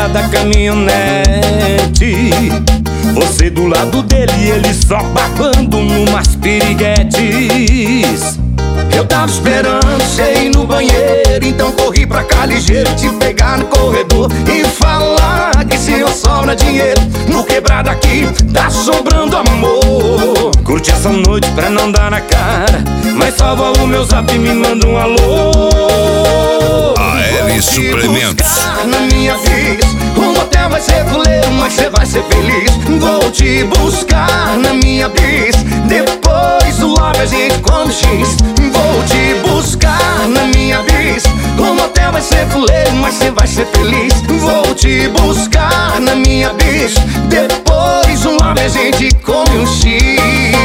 fora da caminhonete, você do lado dele e ele só babando numas piriguetes. Eu tava esperando você ir no banheiro, então corri pra cá ligeiro, te pegar no corredor e falar que se eu sobra dinheiro no quebrado aqui tá sobrando amor. Curte essa noite pra não dar na cara, mas salva o meu zap e me manda um alô. AL Suplementos. Na minha bis, o motel vai ser fuleiro, mas cê vai ser feliz. Vou te buscar na minha bis, depois do lobby a gente come X. Vou te buscar na minha bis, o motel vai ser fuleiro, mas cê vai ser feliz. Vou te buscar na minha bis, depois do lobby a gente come um X.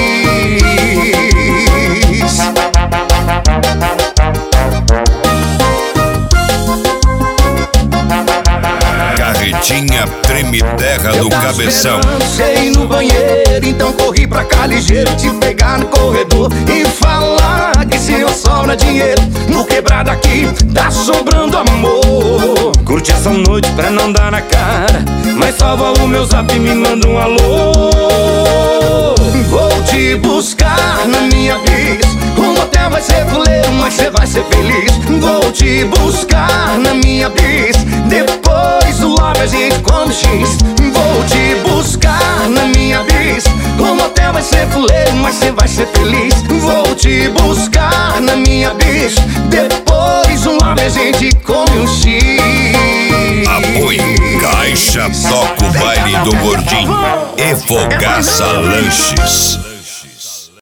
Carretinha Treme Terra do Cabeção. Sei no banheiro, então corri pra cá ligeiro, te pegar no corredor e falar que se eu sobra dinheiro no quebrado aqui tá sobrando amor. Curte essa noite pra não dar na cara, mas salva o meu zap e me manda um alô. Vou te buscar na minha bis, o motel vai ser fuleiro, mas cê vai ser feliz. Vou te buscar na minha bis, depois do lobby a gente come X. Vou te buscar na minha bis, o motel vai ser fuleiro, mas cê vai ser feliz. Vou te buscar na minha bis, depois do lobby a gente come um X. Apoio Caixa Toca o Baile do Gordinho e Fogaça Lanches.